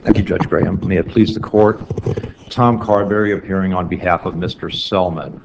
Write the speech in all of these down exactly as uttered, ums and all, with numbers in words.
Thank you, Judge Graham. May it please the court. Tom Carberry appearing on behalf of Mister Selman.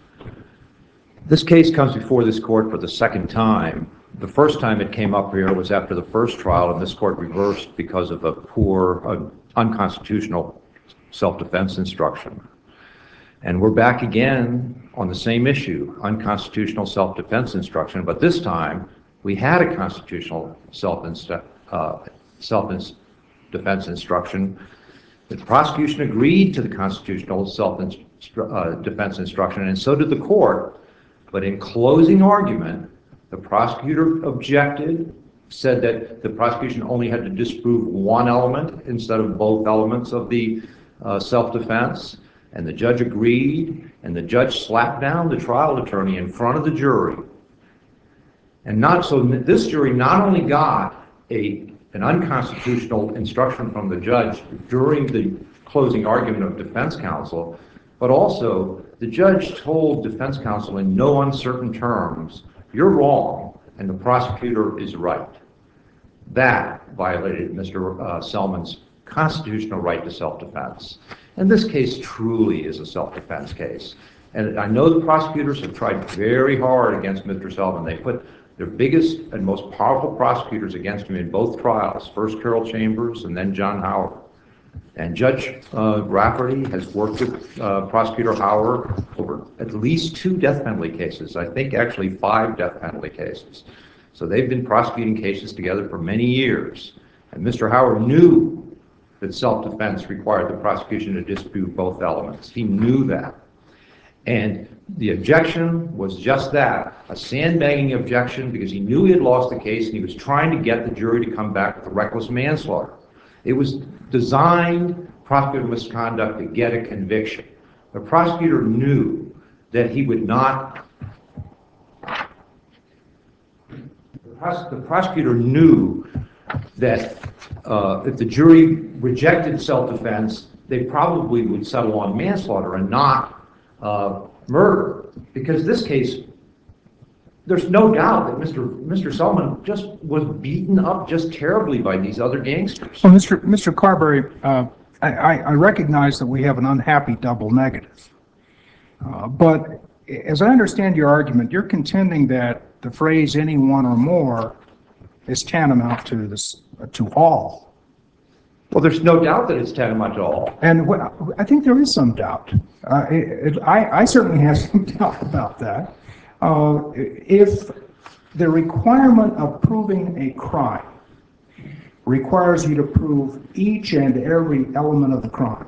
This case comes before this court for the second time. The first time it came up here was after the first trial, and this court reversed because of a poor, uh, unconstitutional self-defense instruction. And we're back again on the same issue, unconstitutional self-defense instruction, but this time we had a constitutional self-defense uh, self-defense instruction. The prosecution agreed to the constitutional self-defense instruction, and so did the court. But in closing argument, the prosecutor objected, said that the prosecution only had to disprove one element instead of both elements of the uh, self-defense, and the judge agreed, and the judge slapped down the trial attorney in front of the jury. And not so this jury not only got a an unconstitutional instruction from the judge during the closing argument of defense counsel, but also the judge told defense counsel in no uncertain terms, you're wrong and the prosecutor is right. That violated Mister Uh, Selman's constitutional right to self-defense. And this case truly is a self-defense case. And I know the prosecutors have tried very hard against Mister Selman. They put their biggest and most powerful prosecutors against him in both trials, first Carol Chambers and then John Howard. And Judge uh, Rafferty has worked with uh, Prosecutor Howard over at least two death penalty cases, I think actually five death penalty cases. So they've been prosecuting cases together for many years. And Mister Howard knew that self-defense required the prosecution to disprove both elements. He knew that. And the objection was just that, a sandbagging objection, because he knew he had lost the case and he was trying to get the jury to come back with reckless manslaughter. It was designed, prosecutor misconduct, to get a conviction. The prosecutor knew that he would not, the prosecutor knew that uh, if the jury rejected self-defense, they probably would settle on manslaughter and not Uh, murder, because this case, there's no doubt that Mister Mister Selman just was beaten up just terribly by these other gangsters. Well, Mister Mister Carberry, uh, I, I recognize that we have an unhappy double negative, uh, but as I understand your argument, you're contending that the phrase "any one or more" is tantamount to this uh, to all. Well, there's no doubt that it's tantamount to all. And I think there is some doubt. Uh, it, it, I, I certainly have some doubt about that. Uh, if the requirement of proving a crime requires you to prove each and every element of the crime,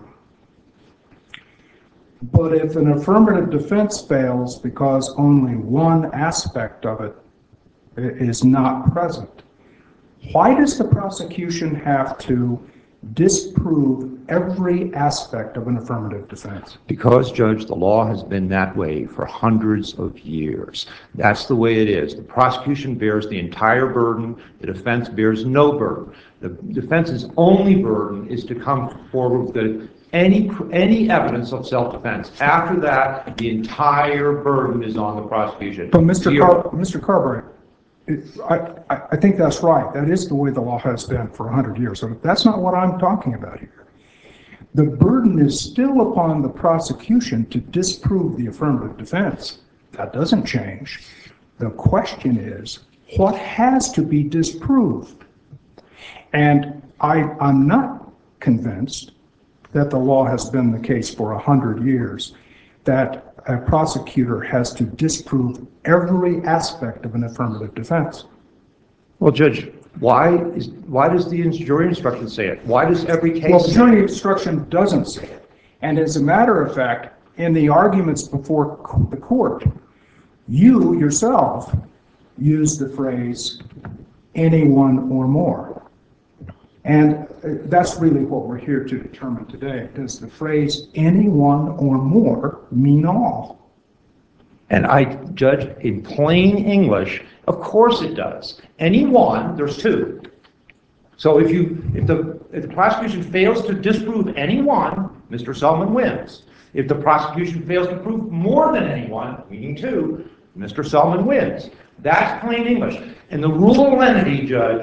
but if an affirmative defense fails because only one aspect of it is not present, why does the prosecution have to disprove every aspect of an affirmative defense? Because, Judge, the law has been that way for hundreds of years. That's the way it is. The prosecution bears the entire burden. The defense bears no burden. The defense's only burden is to come forward with the, any, any evidence of self-defense. After that, the entire burden is on the prosecution. But Mister Car Mister Carberry, I, I think that's right. That is the way the law has been for one hundred years. So that's not what I'm talking about here. The burden is still upon the prosecution to disprove the affirmative defense. That doesn't change. The question is, what has to be disproved? And I, I'm not convinced that the law has been the case for one hundred years, that a prosecutor has to disprove every aspect of an affirmative defense. Well, Judge, why is why does the jury instruction say it? Why does every case? Well, the jury instruction doesn't say it. And as a matter of fact, in the arguments before the court, you yourself used the phrase "any one or more." And that's really what we're here to determine today. Does the phrase "any one or more" mean all? And I, Judge, in plain English, of course it does. Any one, there's two. So if you, if the, if the prosecution fails to disprove any one, Mister Selman wins. If the prosecution fails to prove more than any one, meaning two, Mister Selman wins. That's plain English. And the rule of lenity, Judge,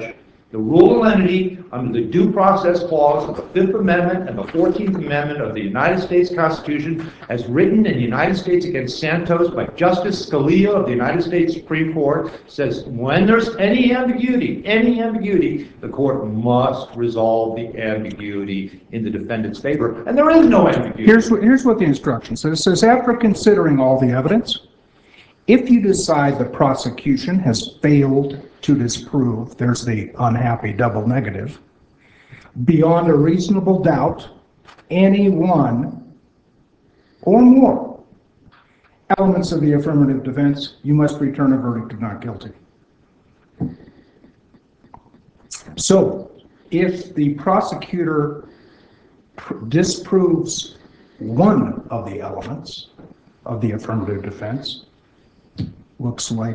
The rule of lenity under the Due Process Clause of the Fifth Amendment and the Fourteenth Amendment of the United States Constitution, as written in the United States against Santos by Justice Scalia of the United States Supreme Court, says when there's any ambiguity, any ambiguity, the court must resolve the ambiguity in the defendant's favor. And there is no ambiguity. Here's what, here's what the instruction says. It says, after considering all the evidence, if you decide the prosecution has failed to disprove, there's the unhappy double negative, beyond a reasonable doubt, any one or more elements of the affirmative defense, you must return a verdict of not guilty. So, if the prosecutor disproves one of the elements of the affirmative defense, looks like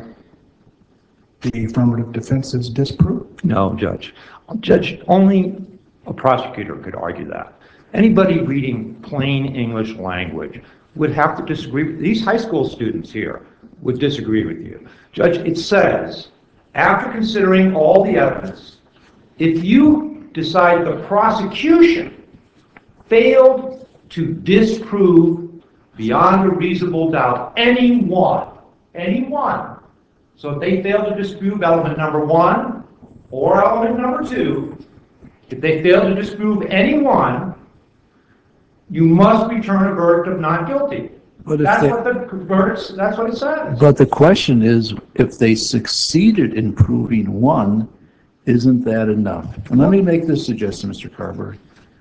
the affirmative defense is disproved. No, Judge. Judge, only a prosecutor could argue that. Anybody reading plain English language would have to disagree with these high school students here would disagree with you. Judge, it says, after considering all the evidence, if you decide the prosecution failed to disprove beyond a reasonable doubt any one, any one, so if they fail to disprove element number one or element number two, if they fail to disprove any one, you must return a verdict of not guilty. But if that's they, what the verdict, that's what it says. But the question is, if they succeeded in proving one, isn't that enough? And let me make this suggestion, Mister Carberry.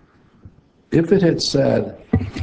If it had said,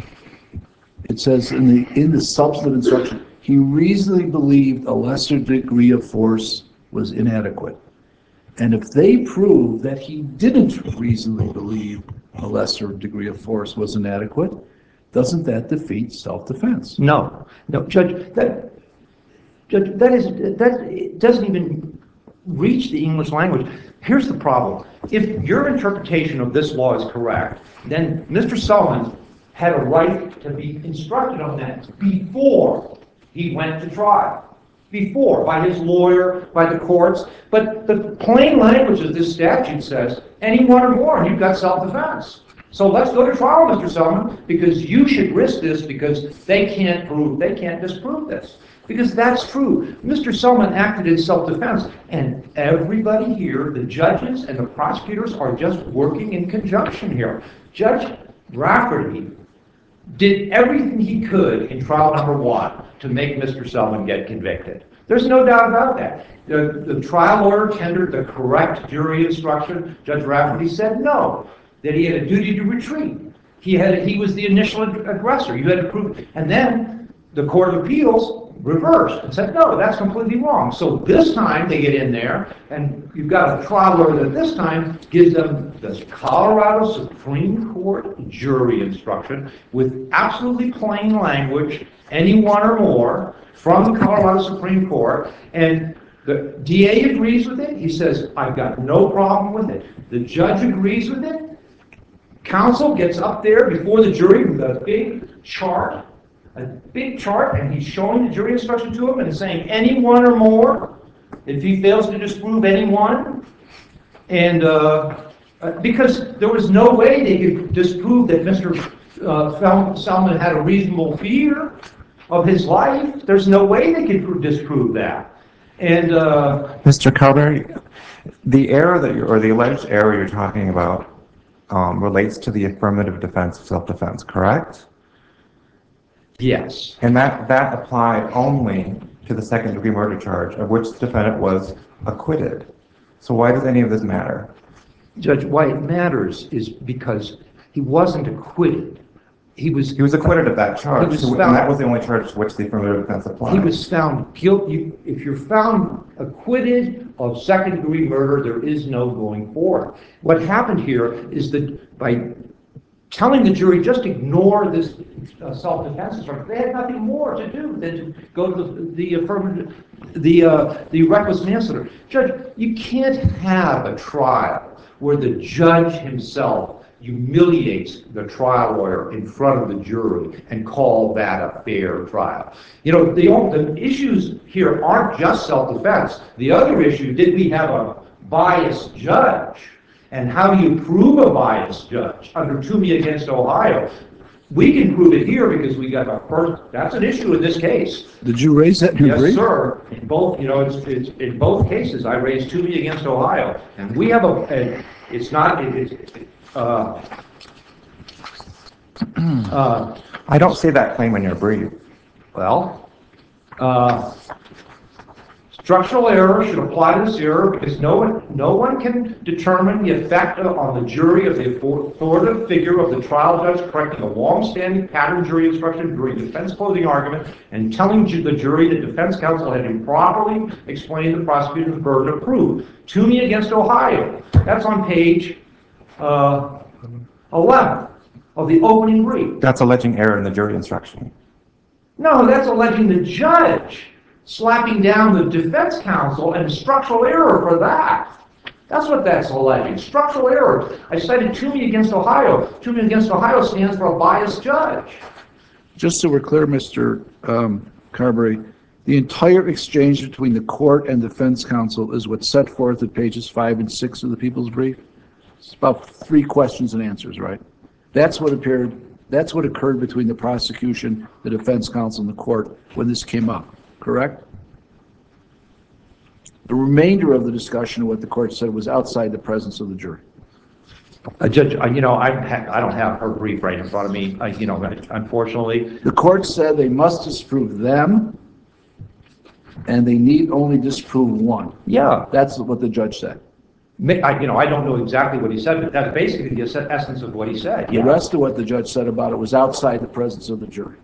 it says in the in the substantive instruction, he reasonably believed a lesser degree of force was inadequate. And if they prove that he didn't reasonably believe a lesser degree of force was inadequate, doesn't that defeat self-defense? No, no, Judge, that, Judge, that is, that it doesn't even reach the English language. Here's the problem. If your interpretation of this law is correct, then Mister Sullivan had a right to be instructed on that before he went to trial. Before, by his lawyer, by the courts. But the plain language of this statute says, any one or more, and you've got self-defense. So let's go to trial, Mister Sullivan, because you should risk this because they can't prove, they can't disprove this. Because that's true. Mister Sullivan acted in self-defense, and everybody here, the judges and the prosecutors, are just working in conjunction here. Judge Rafferty did everything he could in trial number one to make Mister Sullivan get convicted. There's no doubt about that. The, the trial lawyer tendered the correct jury instruction. Judge Rafferty said no, that he had a duty to retreat. He had he was the initial aggressor. You had to prove it. And then the Court of Appeals reversed and said, no, that's completely wrong. So this time they get in there, and you've got a trial lawyer that this time gives them the Colorado Supreme Court jury instruction with absolutely plain language, any one or more, from the Colorado Supreme Court, and the D A agrees with it. He says, I've got no problem with it. The judge agrees with it. Counsel gets up there before the jury with a big chart, a big chart, and he's showing the jury instruction to him and saying any one or more. If he fails to disprove any one, and uh, uh, because there was no way they could disprove that Mister Uh, Sullivan had a reasonable fear of his life. There's no way they could disprove that. And uh, Mister Carberry, the error that you're, or the alleged error you're talking about um, relates to the affirmative defense of self-defense, correct? yes. And that, that applied only to the second degree murder charge of which the defendant was acquitted. So why does any of this matter? Judge, why it matters is because he wasn't acquitted. He was He was acquitted of that charge, was so- and found- that was the only charge to which the affirmative defense applied. He was found guilty. If you're found acquitted of second degree murder, there is no going forward. What happened here is that by telling the jury just ignore this uh, self-defense instruction, they had nothing more to do than to go to the, the affirmative, the uh, the reckless manslaughter. Judge, you can't have a trial where the judge himself humiliates the trial lawyer in front of the jury and call that a fair trial. You know, the, the issues here aren't just self-defense. The other issue, did we have a biased judge. And how do you prove a biased judge under Toomey against Ohio? We can prove it here because we got a first, that's an issue in this case. Did you raise that in your Yes, brief? sir. In both, you know, it's, it's, in both cases, I raised Toomey against Ohio. And we have a, a it's not, it, it, uh, uh, I don't see that claim in your brief. well, uh, structural error should apply to this error because no one, no one can determine the effect on the jury of the authoritative figure of the trial judge correcting a long-standing pattern jury instruction during defense closing argument and telling ju- the jury that defense counsel had improperly explained the prosecutor's burden of proof. Toomey against Ohio. That's on page uh, eleven of the opening brief. That's alleging error in the jury instruction. No, that's alleging the judge slapping down the defense counsel and structural error for that. That's what that's alleging, structural error. I cited Toomey against Ohio. Toomey against Ohio stands for a biased judge. Just so we're clear, Mister Um, Carberry, the entire exchange between the court and defense counsel is what's set forth at pages five and six of the People's Brief? It's about three questions and answers, right? That's what appeared, that's what occurred between the prosecution, the defense counsel, and the court when this came up, correct? The remainder of the discussion of what the court said was outside the presence of the jury. Uh, Judge, uh, you know, I, ha- I don't have her brief right in front of me. I, you know, unfortunately. The court said they must disprove them, and they need only disprove one. Yeah. That's what the judge said. I, you know, I don't know exactly what he said, but that's basically the essence of what he said. The Yeah. rest of what the judge said about it was outside the presence of the jury.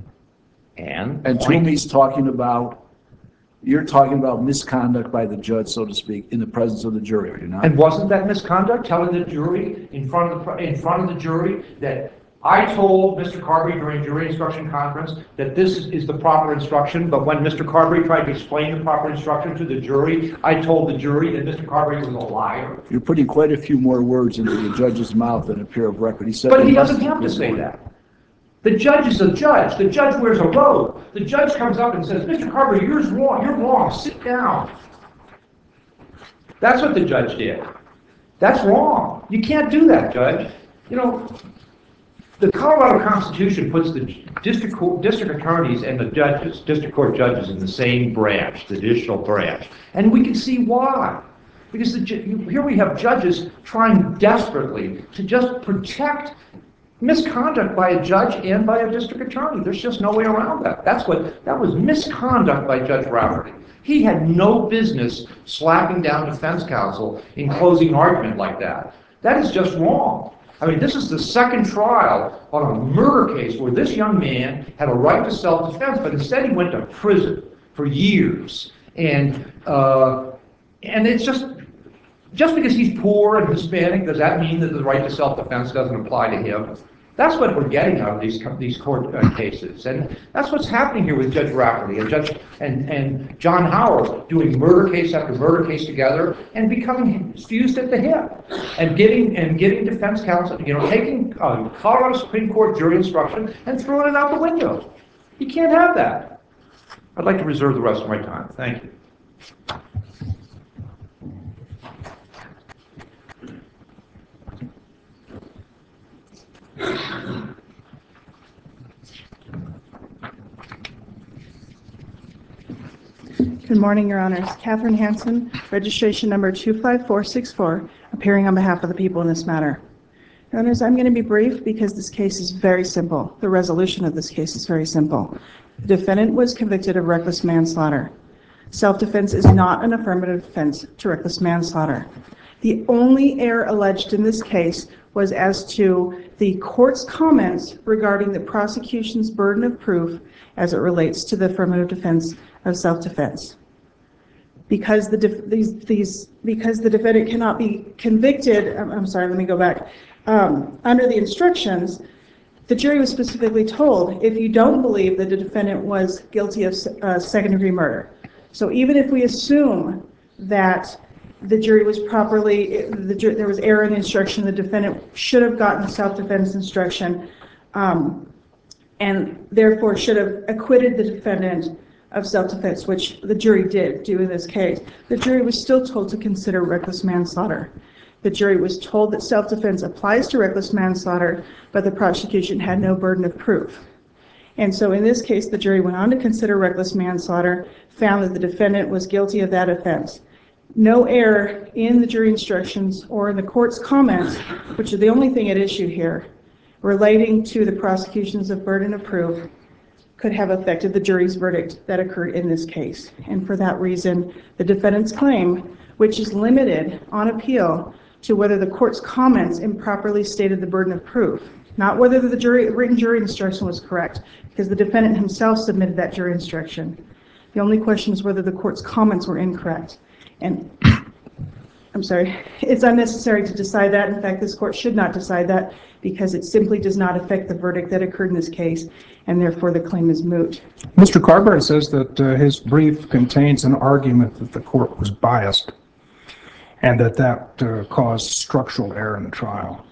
And? And Toomey's talking about, you're talking about misconduct by the judge, so to speak, in the presence of the jury, are you not? And wasn't that misconduct, telling the jury in front of the in front of the jury that I told Mister Carberry during jury instruction conference that this is, is the proper instruction, but when Mister Carberry tried to explain the proper instruction to the jury, I told the jury that Mister Carberry was a liar. You're putting quite a few more words into the judge's mouth than appear of record. He said, But they he must doesn't have to disprove say one. that. The judge is a judge. The judge wears a robe. The judge comes up and says, Mister Carberry, you're wrong. You're wrong. Sit down. That's what the judge did. That's wrong. You can't do that, Judge. You know, the Colorado Constitution puts the district court, district attorneys and the judges, district court judges, in the same branch, the judicial branch, and we can see why. Because the, here we have judges trying desperately to just protect misconduct by a judge and by a district attorney. There's just no way around that. That's what that was misconduct by Judge Rafferty. He had no business slapping down defense counsel in closing argument like that. That is just wrong. I mean, this is the second trial on a murder case where this young man had a right to self-defense, but instead he went to prison for years. And uh, and it's just just because he's poor and Hispanic, does that mean that the right to self-defense doesn't apply to him? That's what we're getting out of these these court uh, cases, and that's what's happening here with Judge Rafferty and Judge and and John Howard doing murder case after murder case together and becoming fused at the hip, and getting and getting defense counsel, you know, taking uh, Colorado Supreme Court jury instruction and throwing it out the window. You can't have that. I'd like to reserve the rest of my time. Thank you. Good morning, Your Honors. Catherine Hansen, registration number two five four six four, appearing on behalf of the people in this matter. Your Honors, I'm going to be brief because this case is very simple. The resolution of this case is very simple. The defendant was convicted of reckless manslaughter. Self-defense is not an affirmative defense to reckless manslaughter. The only error alleged in this case was as to the court's comments regarding the prosecution's burden of proof as it relates to the affirmative defense of self-defense. Because the def- these these because the defendant cannot be convicted. I'm, I'm sorry. Let me go back. Um, under the instructions, the jury was specifically told, if you don't believe that the defendant was guilty of uh, second-degree murder. So even if we assume that the jury was properly, the jury, there was error in the instruction, the defendant should have gotten a self-defense instruction, um, and therefore should have acquitted the defendant of self-defense, which the jury did do in this case, the jury was still told to consider reckless manslaughter. The jury was told that self-defense applies to reckless manslaughter, but the prosecution had no burden of proof. And so in this case, the jury went on to consider reckless manslaughter, found that the defendant was guilty of that offense. No error in the jury instructions or in the court's comments, which are the only thing at issue here, relating to the prosecution's of burden of proof, could have affected the jury's verdict that occurred in this case. And for that reason, the defendant's claim, which is limited on appeal to whether the court's comments improperly stated the burden of proof, not whether the jury, written jury instruction was correct, because the defendant himself submitted that jury instruction. The only question is whether the court's comments were incorrect. And I'm sorry, it's unnecessary to decide that. In fact, this court should not decide that because it simply does not affect the verdict that occurred in this case, and therefore the claim is moot. Mister Carberry says that uh, his brief contains an argument that the court was biased and that that uh, caused structural error in the trial.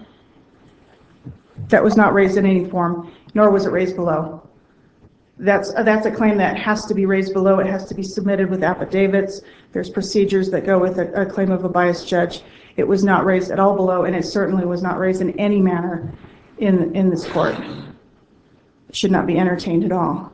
That was not raised in any form, nor was it raised below. That's, uh, that's a claim that has to be raised below. It has to be submitted with affidavits. There's procedures that go with a, a claim of a biased judge. It was not raised at all below, and it certainly was not raised in any manner in, in this court. It should not be entertained at all.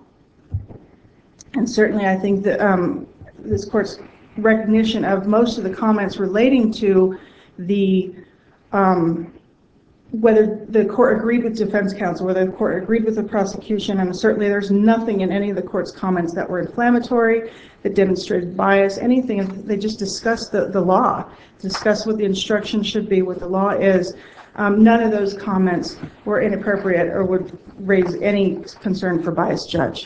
And certainly I think that um, this court's recognition of most of the comments relating to the um, whether the court agreed with defense counsel, whether the court agreed with the prosecution, and certainly there's nothing in any of the court's comments that were inflammatory, that demonstrated bias, anything. They just discussed the, the law, discussed what the instruction should be, what the law is. Um, none of those comments were inappropriate or would raise any concern for biased judge.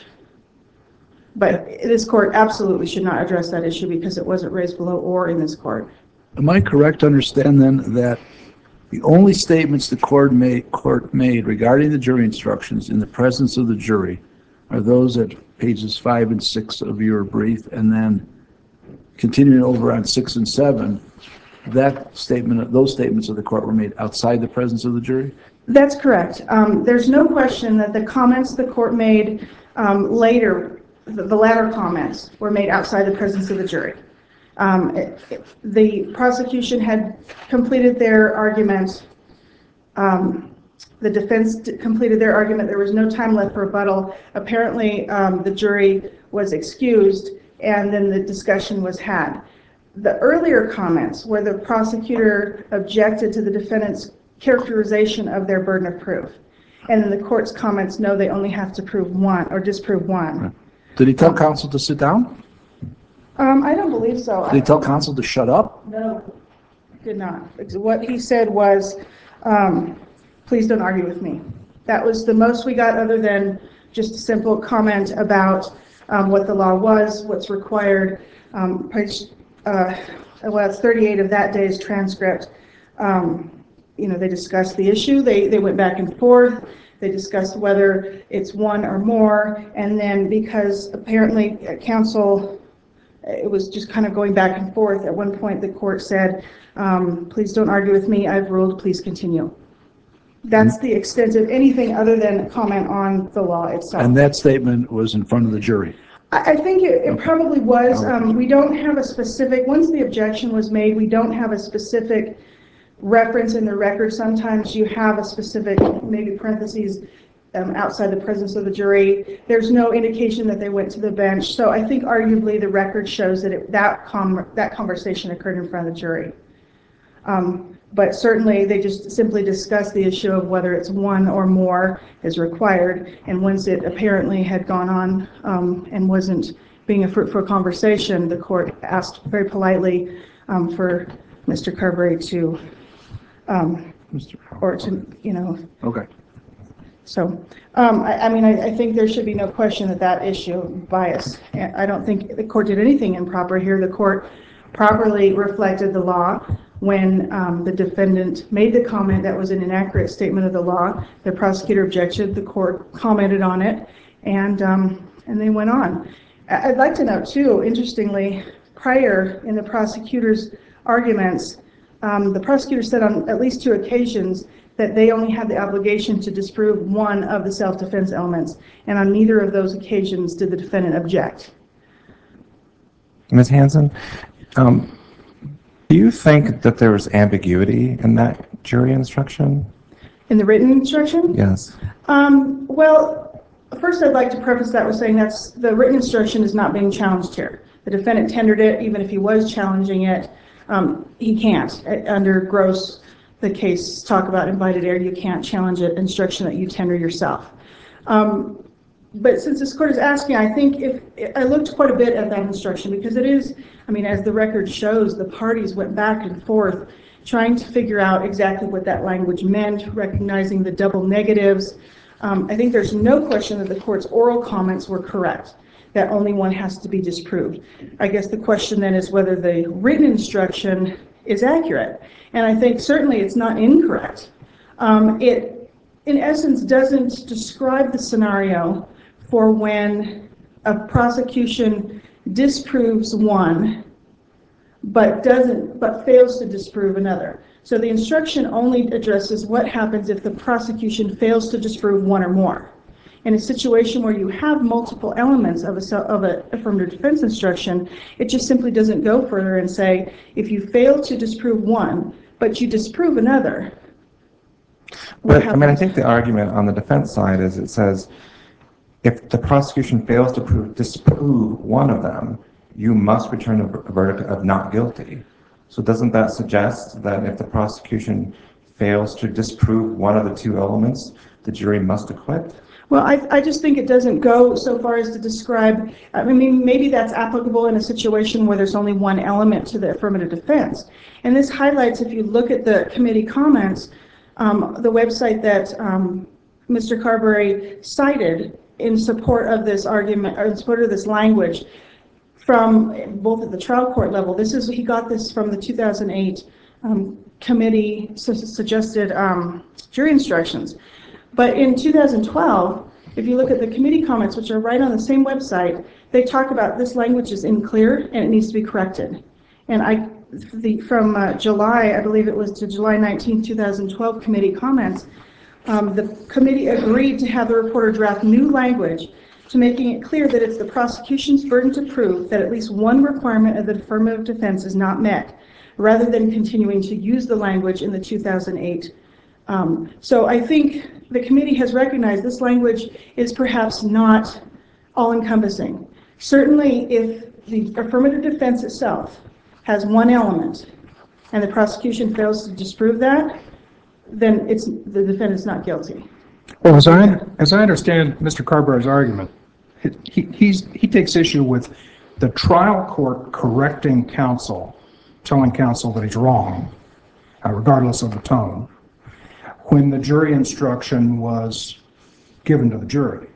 But this court absolutely should not address that issue because it wasn't raised below or in this court. Am I correct to understand then that the only statements the court made, court made regarding the jury instructions in the presence of the jury are those at pages five and six of your brief, and then continuing over on six and seven, that statement, those statements of the court were made outside the presence of the jury? That's correct. Um, there's no question that the comments the court made um, later, the, the latter comments, were made outside the presence of the jury. Um, it, it, the prosecution had completed their argument. Um, the defense d- completed their argument. There was no time left for rebuttal. Apparently, um, the jury was excused, and then the discussion was had. The earlier comments where the prosecutor objected to the defendant's characterization of their burden of proof. And then the court's comments, no, they only have to prove one or disprove one. Did he tell counsel to sit down? Um, I don't believe so. Did he tell counsel to shut up? No, did not. What he said was, um, please don't argue with me. That was the most we got, other than just a simple comment about um, what the law was, what's required. Um, page, uh, well, it's thirty-eight of that day's transcript. Um, you know, they discussed the issue. They, they went back and forth. They discussed whether it's one or more. And then because apparently counsel, it was just kind of going back and forth. At one point, the court said, um, please don't argue with me. I've ruled. Please continue. That's the extent of anything other than comment on the law itself. And that statement was in front of the jury? I, I think it, it probably was. Um, we don't have a specific, once the objection was made, we don't have a specific reference in the record. Sometimes you have a specific, maybe parentheses, Um, outside the presence of the jury. There's no indication that they went to the bench. So I think arguably the record shows that it, that, com that conversation occurred in front of the jury. Um, but certainly they just simply discussed the issue of whether it's one or more is required. And once it apparently had gone on um, and wasn't being a fruitful conversation, the court asked very politely um, for Mister Carberry to, um, Mister or to, you know, Okay. So, um, I, I mean, I, I think there should be no question that that issue of bias. I don't think the court did anything improper here. The court properly reflected the law when um, the defendant made the comment that was an inaccurate statement of the law. The prosecutor objected. The court commented on it, and um, and they went on. I'd like to note too, interestingly, prior in the prosecutor's arguments, um, the prosecutor said on at least two occasions that they only had the obligation to disprove one of the self-defense elements, and on neither of those occasions did the defendant object. Miz Hanson, um, do you think that there was ambiguity in that jury instruction? In the written instruction? Yes. Um, well, first I'd like to preface that with saying that's the written instruction is not being challenged here. The defendant tendered it, even if he was challenging it, um, he can't. Uh, Under Gross, the case talk about invited error, you can't challenge an instruction that you tender yourself. Um, but since this court is asking, I think if I looked quite a bit at that instruction because it is, I mean, as the record shows, the parties went back and forth trying to figure out exactly what that language meant, recognizing the double negatives. Um, I think there's no question that the court's oral comments were correct, that only one has to be disproved. I guess the question then is whether the written instruction is accurate. And I think certainly it's not incorrect. Um, it, in essence, doesn't describe the scenario for when a prosecution disproves one but doesn't, but fails to disprove another. So the instruction only addresses what happens if the prosecution fails to disprove one or more. In a situation where you have multiple elements of a of an affirmative defense instruction, it just simply doesn't go further and say, if you fail to disprove one, but you disprove another. But I mean, I think the argument on the defense side is it says, if the prosecution fails to prove, disprove one of them, you must return a verdict of not guilty. So doesn't that suggest that if the prosecution fails to disprove one of the two elements, the jury must acquit? Well, I, I just think it doesn't go so far as to describe, I mean, maybe that's applicable in a situation where there's only one element to the affirmative defense. And this highlights, if you look at the committee comments, um, the website that um, Mister Carberry cited in support of this argument, or in support of this language, from both at the trial court level. This is, he got this from the two thousand eight um, committee su suggested um, jury instructions. But in two thousand twelve, if you look at the committee comments, which are right on the same website, they talk about this language is unclear and it needs to be corrected. And I, the, from uh, July, I believe it was to July nineteenth, two thousand twelve committee comments, um, the committee agreed to have the reporter draft new language to making it clear that it's the prosecution's burden to prove that at least one requirement of the affirmative defense is not met, rather than continuing to use the language in the two thousand eight. Um, so I think the committee has recognized this language is perhaps not all-encompassing. Certainly, if the affirmative defense itself has one element and the prosecution fails to disprove that, then it's, the defendant's not guilty. Well, as I, as I understand Mister Carberry's argument, he, he's, he takes issue with the trial court correcting counsel, telling counsel that he's wrong, uh, regardless of the tone, when the jury instruction was given to the jury.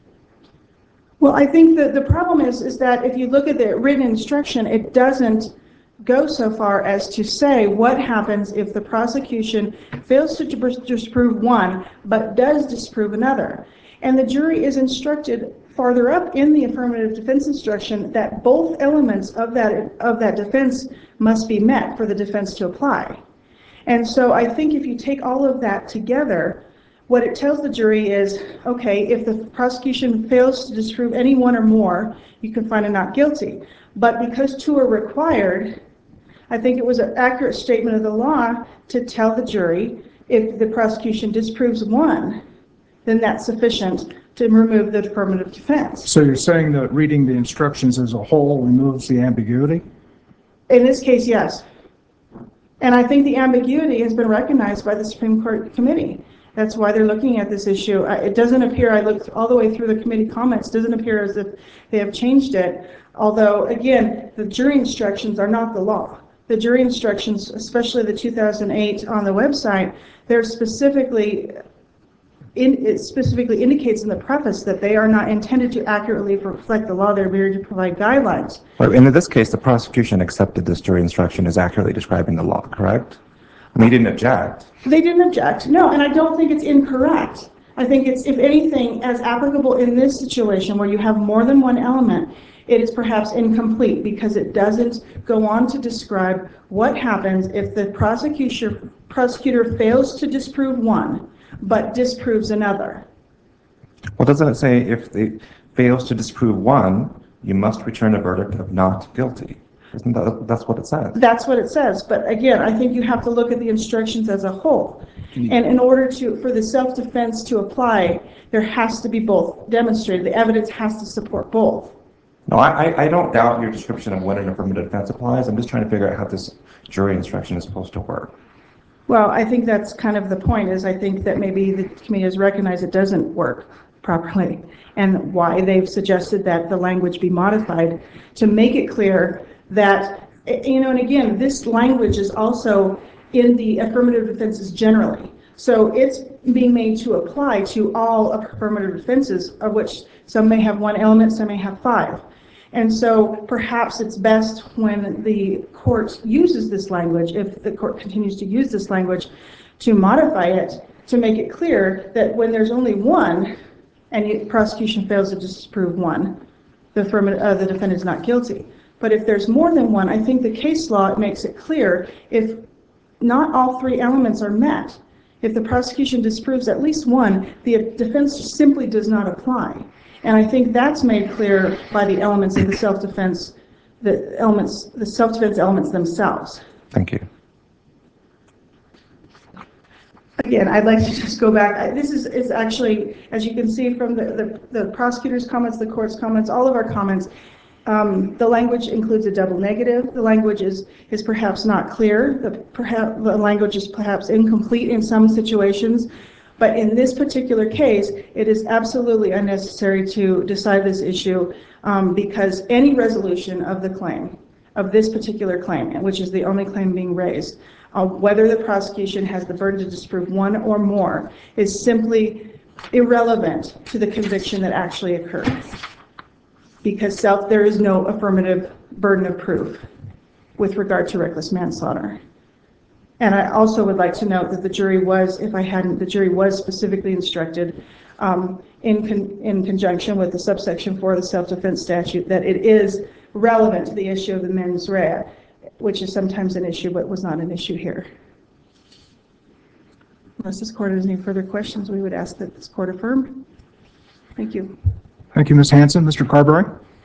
Well, I think that the problem is, is that if you look at the written instruction, it doesn't go so far as to say what happens if the prosecution fails to disprove one, but does disprove another. And the jury is instructed farther up in the affirmative defense instruction that both elements of that, of that defense must be met for the defense to apply. And so I think if you take all of that together, what it tells the jury is, okay, if the prosecution fails to disprove any one or more, you can find a not guilty. But because two are required, I think it was an accurate statement of the law to tell the jury if the prosecution disproves one, then that's sufficient to remove the affirmative defense. So you're saying that reading the instructions as a whole removes the ambiguity? In this case, yes. And I think the ambiguity has been recognized by the Supreme Court committee. That's why they're looking at this issue. It doesn't appear, I looked all the way through the committee comments, doesn't appear as if they have changed it. Although, again, the jury instructions are not the law. The jury instructions, especially the two thousand eight on the website, they're specifically, in, it specifically indicates in the preface that they are not intended to accurately reflect the law. They're there to provide guidelines. Right. And in this case, the prosecution accepted this jury instruction as accurately describing the law, correct? I mean, he didn't object. They didn't object, no, and I don't think it's incorrect. I think it's, if anything, as applicable in this situation where you have more than one element, it is perhaps incomplete because it doesn't go on to describe what happens if the prosecution, prosecutor fails to disprove one, but disproves another. Well, doesn't it say if it fails to disprove one, you must return a verdict of not guilty. Isn't that, that's what it says? That's what it says, but again, I think you have to look at the instructions as a whole. And in order to, for the self-defense to apply, there has to be both demonstrated. The evidence has to support both. No, I, I- I don't doubt your description of what an affirmative defense applies. I'm just trying to figure out how this jury instruction is supposed to work. Well, I think that's kind of the point, is I think that maybe the committee has recognized it doesn't work properly, and why they've suggested that the language be modified to make it clear that, you know, and again, this language is also in the affirmative defenses generally. So it's being made to apply to all affirmative defenses, of which some may have one element, some may have five. And so perhaps it's best when the court uses this language, if the court continues to use this language, to modify it, to make it clear that when there's only one, and the prosecution fails to disprove one, the, affirmative, uh, the defendant is not guilty. But if there's more than one, I think the case law makes it clear if not all three elements are met. If the prosecution disproves at least one, the defense simply does not apply. And I think that's made clear by the elements of the self-defense, the elements, the self-defense elements themselves. Thank you. Again, I'd like to just go back. I- This is, is actually, as you can see from the, the, the prosecutor's comments, the court's comments, all of our comments, um, the language includes a double negative. The language is, is perhaps not clear. The, perhaps, the language is perhaps incomplete in some situations. But in this particular case, it is absolutely unnecessary to decide this issue um, because any resolution of the claim, of this particular claim, which is the only claim being raised, uh, whether the prosecution has the burden to disprove one or more, is simply irrelevant to the conviction that actually occurred. Because self, there is no affirmative burden of proof with regard to reckless manslaughter. And I also would like to note that the jury was, if I hadn't, the jury was specifically instructed um, in, con in conjunction with the subsection four of the self-defense statute that it is relevant to the issue of the mens rea, which is sometimes an issue but was not an issue here. Unless this court has any further questions, we would ask that this court affirm. Thank you. Thank you, Miz Hanson. Mister Carberry?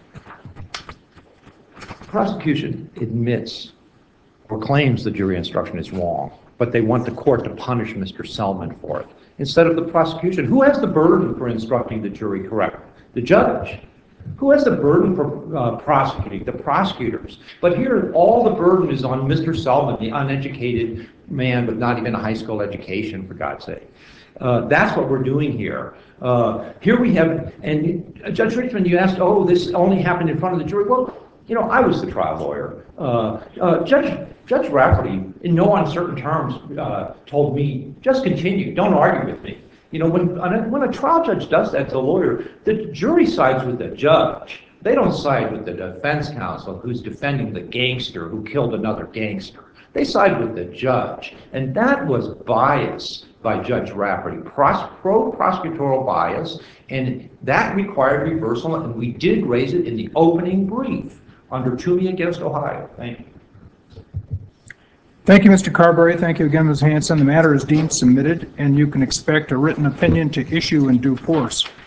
The prosecution admits or claims the jury instruction is wrong, but they want the court to punish Mister Selman for it instead of the prosecution. Who has the burden for instructing the jury correctly? The judge. Who has the burden for uh, prosecuting? The prosecutors. But here, all the burden is on Mister Selman, the uneducated man with not even a high school education, for God's sake. Uh, that's what we're doing here. Uh, here we have, and uh, Judge Richmond, you asked, oh, this only happened in front of the jury. Well, you know, I was the trial lawyer. Uh, uh, Judge Judge Rafferty, in no uncertain terms, uh, told me, just continue, don't argue with me. You know, when, when a trial judge does that to a lawyer, the jury sides with the judge. They don't side with the defense counsel who's defending the gangster who killed another gangster. They side with the judge. And that was bias by Judge Rafferty, pro-prosecutorial bias, and that required reversal, and we did raise it in the opening brief under Toomey against Ohio. Thank you. Thank you, Mister Carberry. Thank you again, Miz Hanson. The matter is deemed submitted, and you can expect a written opinion to issue in due course.